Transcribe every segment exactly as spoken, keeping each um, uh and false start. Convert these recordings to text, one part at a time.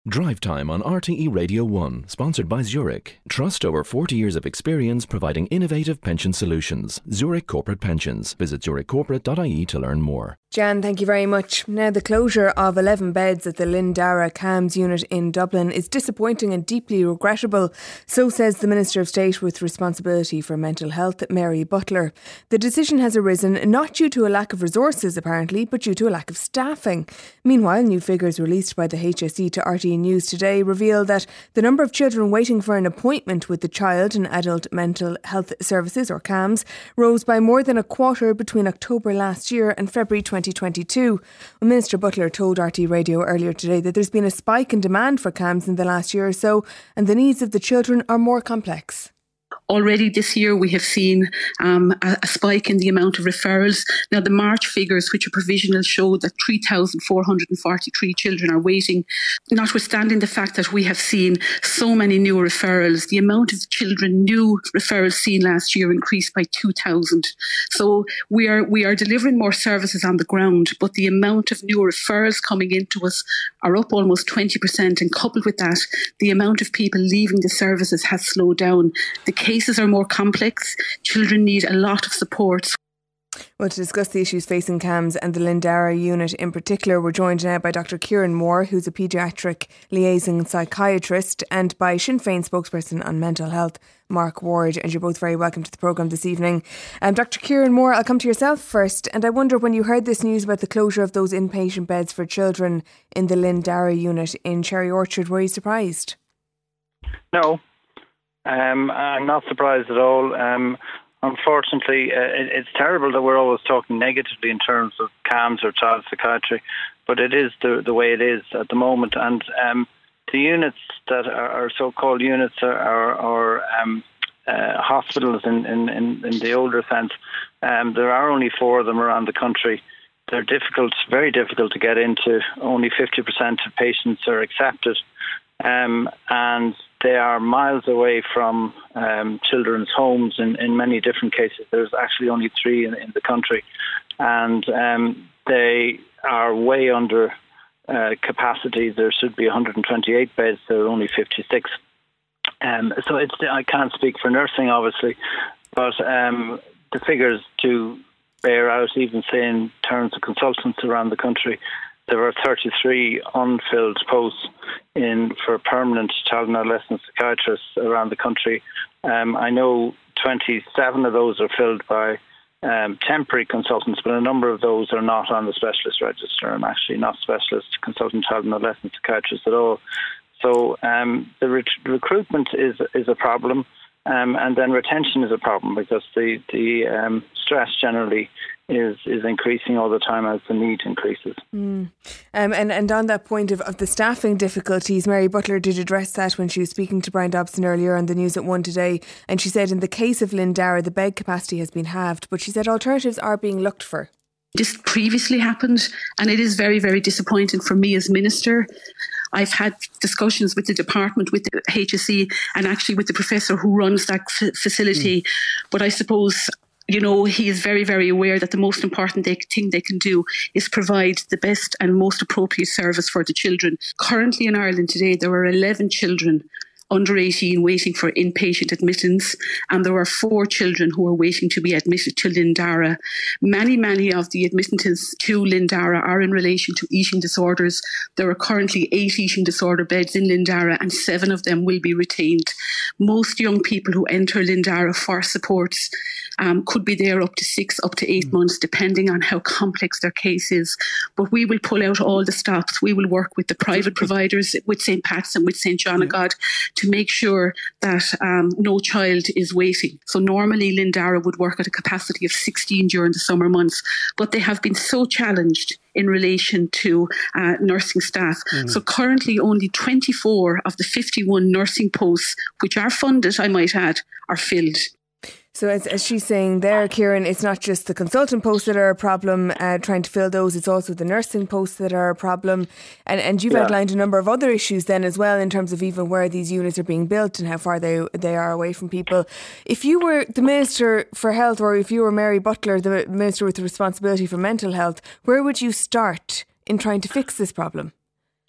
Drive Time on R T E Radio one, sponsored by Zurich. Trust over forty years of experience providing innovative pension solutions. Zurich Corporate Pensions. Visit zurich corporate dot I E to learn more. Jan, thank you very much. Now, the closure of eleven beds at the Lindara C A M S unit in Dublin is disappointing and deeply regrettable. So says the Minister of State with responsibility for mental health, Mary Butler. The decision has arisen not due to a lack of resources, apparently, but due to a lack of staffing. Meanwhile, new figures released by the H S E to R T E News today reveal that the number of children waiting for an appointment with the Child and Adult Mental Health Services, or C A M S, rose by more than a quarter between October last year and February twenty twenty-two. Well, Minister Butler told R T E Radio earlier today that there's been a spike in demand for C A M S in the last year or so, and the needs of the children are more complex. Already this year we have seen um, a, a spike in the amount of referrals. Now the March figures, which are provisional, show that three thousand four hundred forty-three children are waiting. Notwithstanding the fact that we have seen so many new referrals, the amount of children new referrals seen last year increased by two thousand. So we are we are delivering more services on the ground, but the amount of new referrals coming into us are up almost twenty percent, and coupled with that, the amount of people leaving the services has slowed down. The cases are more complex. Children need a lot of support. Well, to discuss the issues facing C A M S and the Lindara unit in particular, we're joined now by Doctor Kieran Moore, who's a paediatric liaison psychiatrist, and by Sinn Féin spokesperson on mental health, Mark Ward. And you're both very welcome to the programme this evening. Um, Doctor Kieran Moore, I'll come to yourself first. And I wonder, when you heard this news about the closure of those inpatient beds for children in the Lindara unit in Cherry Orchard, were you surprised? No. Um, I'm not surprised at all. Um, unfortunately, uh, it, it's terrible that we're always talking negatively in terms of C A M S or child psychiatry, but it is the, the way it is at the moment. And um, the units that are, are so-called units are, are, are um, uh, hospitals in, in, in, in the older sense. Um, there are only four of them around the country. They're difficult, very difficult to get into. Only fifty percent of patients are accepted. Um, and they are miles away from um, children's homes in, in many different cases. There's actually only three in, in the country, and um, they are way under uh, capacity. There should be one hundred twenty-eight beds, there are only fifty-six. Um, so it's, I can't speak for nursing, obviously, but um, the figures do bear out, even say in terms of consultants around the country. There are thirty-three unfilled posts in for permanent child and adolescent psychiatrists around the country. Um, I know twenty-seven of those are filled by um, temporary consultants, but a number of those are not on the specialist register and actually not specialist consultant child and adolescent psychiatrists at all. So um, the re- recruitment is is a problem, um, and then retention is a problem because the the um, stress generally is is increasing all the time as the need increases. Mm. Um, and, and on that point of, of the staffing difficulties, Mary Butler did address that when she was speaking to Brian Dobson earlier on the news at one today, and she said in the case of Lindara, the bed capacity has been halved, but she said alternatives are being looked for. This previously happened, and it is very, very disappointing for me as Minister. I've had discussions with the department, with the H S E, and actually with the professor who runs that f- facility. Mm. But I suppose, you know, he is very, very aware that the most important they, thing they can do is provide the best and most appropriate service for the children. Currently in Ireland today, there are eleven children under eighteen waiting for inpatient admittance, and there are four children who are waiting to be admitted to Lindara. Many, many of the admissions to Lindara are in relation to eating disorders. There are currently eight eating disorder beds in Lindara, and seven of them will be retained. Most young people who enter Lindara for supports um, could be there up to six, up to eight mm. months, depending on how complex their case is. But we will pull out all the stops. We will work with the private providers, with Saint Pat's and with Saint John of God, to make sure that um, no child is waiting. So normally Lindara would work at a capacity of sixteen during the summer months, but they have been so challenged in relation to uh, nursing staff. Mm-hmm. So currently only twenty-four of the fifty-one nursing posts, which are funded, I might add, are filled. So as, as she's saying there, Kieran, it's not just the consultant posts that are a problem, uh, trying to fill those, it's also the nursing posts that are a problem. And, and you've yeah. outlined a number of other issues then as well, in terms of even where these units are being built and how far they they are away from people. If you were the Minister for Health, or if you were Mary Butler, the Minister with the responsibility for mental health, where would you start in trying to fix this problem?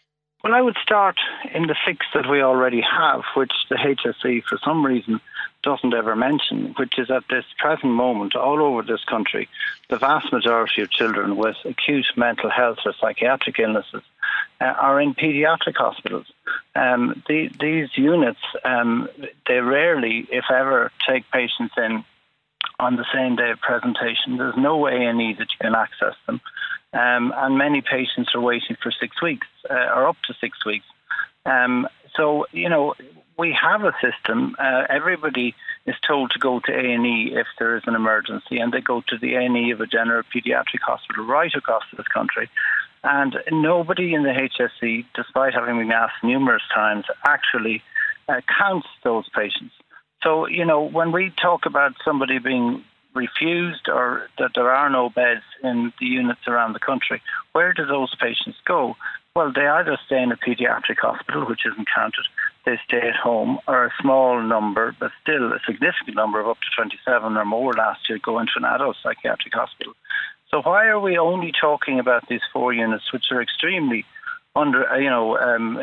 Well, I would start in the fix that we already have, which the H S E, for some reason, doesn't ever mention, which is at this present moment, all over this country, the vast majority of children with acute mental health or psychiatric illnesses uh, are in paediatric hospitals. Um, the, these units, um, they rarely, if ever, take patients in on the same day of presentation. There's no A and E that you can access them. Um, and many patients are waiting for six weeks uh, or up to six weeks. Um, so, you know, we have a system. Uh, everybody is told to go to A and E if there is an emergency, and they go to the A and E of a general paediatric hospital right across this country. And nobody in the H S E, despite having been asked numerous times, actually uh, counts those patients. So, you know, when we talk about somebody being refused or that there are no beds in the units around the country, where do those patients go? Well, they either stay in a paediatric hospital, which isn't counted, they stay at home, or a small number, but still a significant number of up to twenty-seven or more last year go into an adult psychiatric hospital. So why are we only talking about these four units, which are extremely under, you know, um,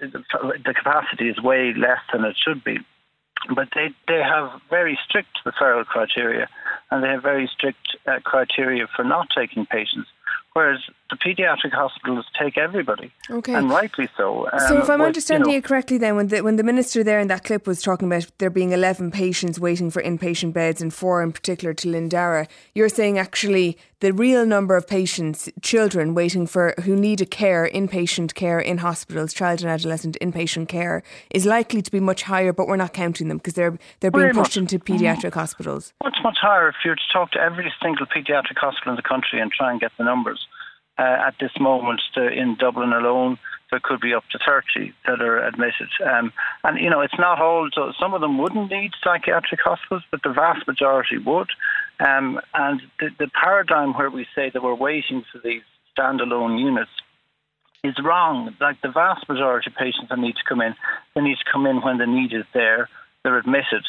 the capacity is way less than it should be. But they, they have very strict referral criteria, and they have very strict uh, criteria for not taking patients, whereas the paediatric hospitals take everybody, okay. and rightly so. Um, so if I'm with, understanding you know, you correctly then, when the, when the minister there in that clip was talking about there being eleven patients waiting for inpatient beds and four in particular to Lindara, you're saying actually the real number of patients, children waiting for, who need a care, inpatient care in hospitals, child and adolescent inpatient care, is likely to be much higher, but we're not counting them because they're, they're being Very pushed much. into paediatric mm-hmm. hospitals. Much, much higher if you were to talk to every single paediatric hospital in the country and try and get the numbers. Uh, at this moment, the, in Dublin alone, there could be up to thirty that are admitted. Um, and, you know, it's not all, so some of them wouldn't need psychiatric hospitals, but the vast majority would. Um, and the, the paradigm where we say that we're waiting for these standalone units is wrong. Like, the vast majority of patients that need to come in, they need to come in when the need is there, they're admitted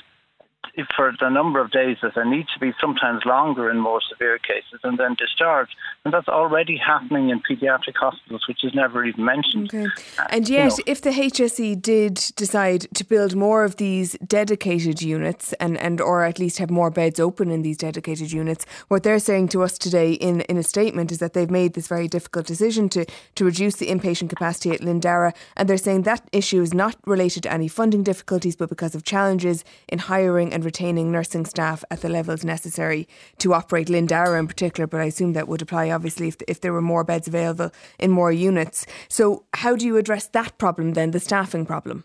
for the number of days that there need to be, sometimes longer in more severe cases, and then discharged. And that's already happening in paediatric hospitals, which is never even mentioned. Okay. And yet, you know, if the H S E did decide to build more of these dedicated units and, and or at least have more beds open in these dedicated units, what they're saying to us today in, in a statement is that they've made this very difficult decision to, to reduce the inpatient capacity at Lindara, and they're saying that issue is not related to any funding difficulties, but because of challenges in hiring and retaining nursing staff at the levels necessary to operate Lindara in particular, but I assume that would apply obviously if, if there were more beds available in more units. So how do you address that problem then, the staffing problem?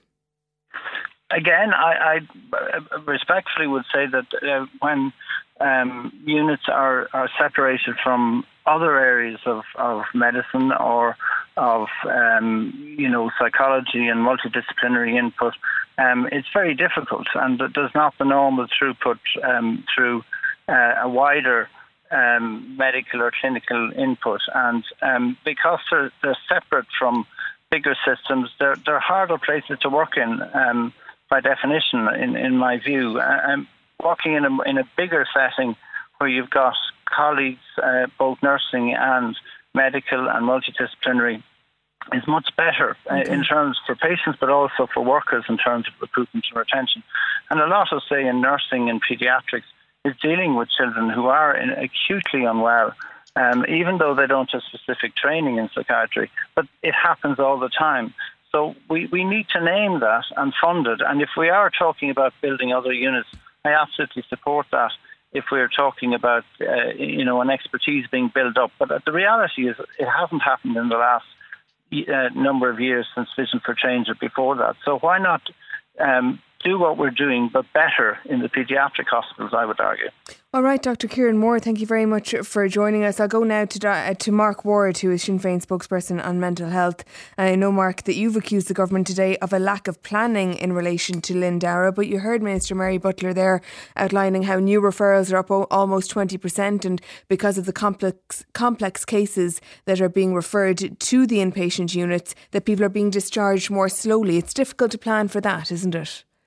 Again, I, I respectfully would say that uh, when um, units are, are separated from other areas of, of medicine or of, um, you know, psychology and multidisciplinary input, um, it's very difficult, and there's not the normal throughput um, through uh, a wider um, medical or clinical input. And um, because they're, they're separate from bigger systems, they're, they're harder places to work in, um, by definition, in, in my view. Um, working in a, in a bigger setting where you've got colleagues, uh, both nursing and medical and multidisciplinary, is much better okay. uh, in terms for patients, but also for workers in terms of recruitment and retention. And a lot of, say, in nursing and paediatrics is dealing with children who are in acutely unwell, um, even though they don't have specific training in psychiatry, but it happens all the time. So we, we need to name that and fund it. And if we are talking about building other units, I absolutely support that. If we're talking about, uh, you know, an expertise being built up. But the reality is it hasn't happened in the last uh, number of years since Vision for Change or before that. So why not um, do what we're doing, but better in the paediatric hospitals, I would argue. All right, Doctor Kieran Moore, thank you very much for joining us. I'll go now to uh, to Mark Ward, who is Sinn Féin spokesperson on mental health. And I know, Mark, that you've accused the government today of a lack of planning in relation to Lindara, but you heard Minister Mary Butler there outlining how new referrals are up o- almost twenty percent, and because of the complex complex cases that are being referred to the inpatient units, that people are being discharged more slowly. It's difficult to plan for that, isn't it?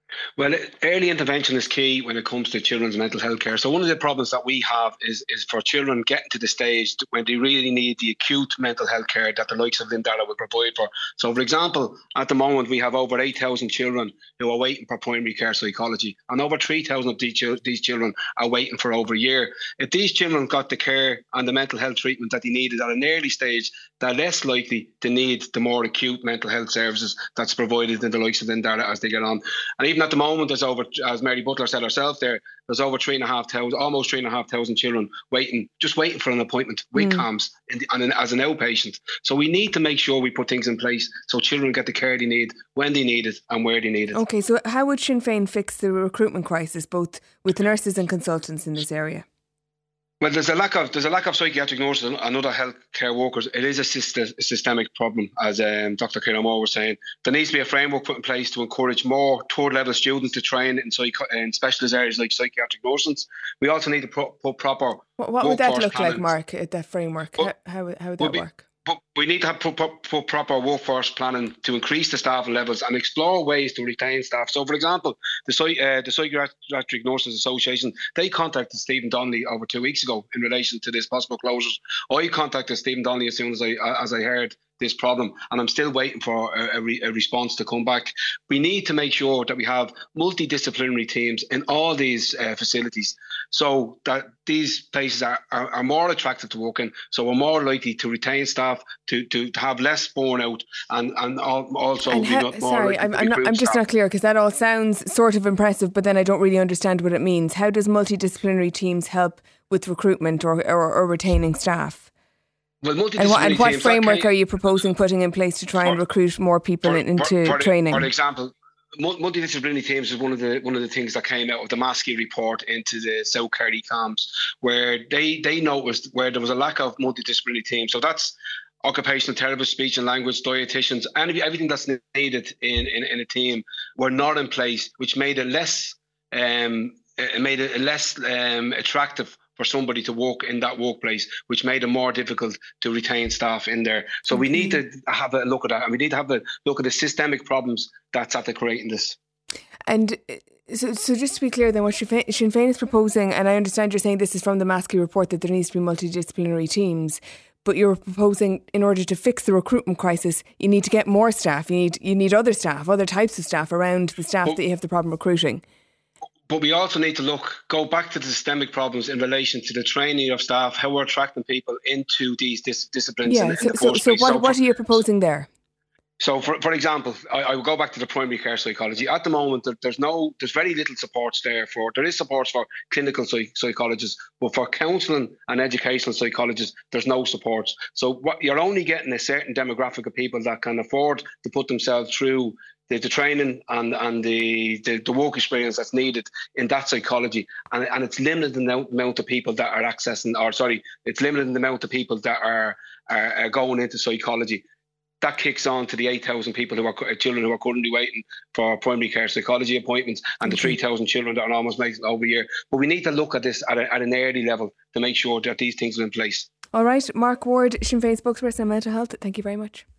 Well, early intervention is key when it comes to children's mental health care. So one of the problems that we have is, is for children getting to the stage when they really need the acute mental health care that the likes of Lindara will provide for. So, for example, at the moment, we have over eight thousand children who are waiting for primary care psychology, and over three thousand of these, these children are waiting for over a year. If these children got the care and the mental health treatment that they needed at an early stage, they're less likely to need the more acute mental health services that's provided in the likes of Lindara as they get on. And even at the moment, there's over, as Mary Butler said herself there, there's over three and a half thousand, almost three and a half thousand children waiting, just waiting for an appointment with mm. CAMHS in the, an, as an outpatient. So we need to make sure we put things in place so children get the care they need, when they need it and where they need it. Okay, so how would Sinn Féin fix the recruitment crisis, both with nurses and consultants in this area? Well, there's a lack of there's a lack of psychiatric nurses and other healthcare workers. It is a, syst- a systemic problem, as um, Doctor Ciarán Moore was saying. There needs to be a framework put in place to encourage more third level students to train in, psych- in specialist areas like psychiatric nursing. We also need to pro- put proper. What, what would that look planning. like, Mark? That framework? Well, how, how how would that be, work? But we need to have put, put, put proper workforce planning to increase the staffing levels and explore ways to retain staff. So, for example, the, uh, the Psychiatric Nurses Association, they contacted Stephen Donnelly over two weeks ago in relation to this possible closures. I contacted Stephen Donnelly as soon as I as I heard this problem, and I'm still waiting for a, a, re, a response to come back. We need to make sure that we have multidisciplinary teams in all these uh, facilities so that these places are, are, are more attractive to work in, so we're more likely to retain staff, to, to, to have less burnout, and, and also and be ha- not more sorry, I'm, I'm, not, I'm just staff. not clear, because that all sounds sort of impressive, but then I don't really understand what it means. How does multidisciplinary teams help with recruitment or, or, or retaining staff? Well, and what, and what framework are you proposing putting in place to try for, and recruit more people for, into for, for training? For example, multidisciplinary teams is one of the one of the things that came out of the Maskey report into the South Kerry CAMHS, where they they noticed where there was a lack of multidisciplinary teams. So that's occupational therapists, speech and language, dietitians, and everything that's needed in, in, in a team were not in place, which made it less um, it made it less um, attractive for somebody to work in that workplace, which made it more difficult to retain staff in there. So okay. we need to have a look at that, and we need to have a look at the systemic problems that's at the creating this. And so, so just to be clear then, what Sinn Féin is proposing, and I understand you're saying this is from the Maskey report, that there needs to be multidisciplinary teams, but you're proposing in order to fix the recruitment crisis, you need to get more staff, you need you need other staff, other types of staff around the staff well, that you have the problem recruiting. But we also need to look, go back to the systemic problems in relation to the training of staff, how we're attracting people into these dis- disciplines. Yeah, in, so, in the so, first so place. what, so what for, are you proposing there? So, for for example, I, I will go back to the primary care psychology. At the moment, there, there's no, there's very little supports there for, there is supports for clinical psych, psychologists, but for counselling and educational psychologists, there's no supports. So what you're only getting a certain demographic of people that can afford to put themselves through The, the training and, and the, the, the work experience that's needed in that psychology. And, and it's limited in the amount of people that are accessing, or sorry, it's limited in the amount of people that are, are, are going into psychology. That kicks on to the eight thousand people who are children who are currently waiting for primary care psychology appointments, and the three thousand children that are almost making it over a year. But we need to look at this at, a, at an early level to make sure that these things are in place. All right, Mark Ward, Sinn Féin spokesperson on mental health, thank you very much.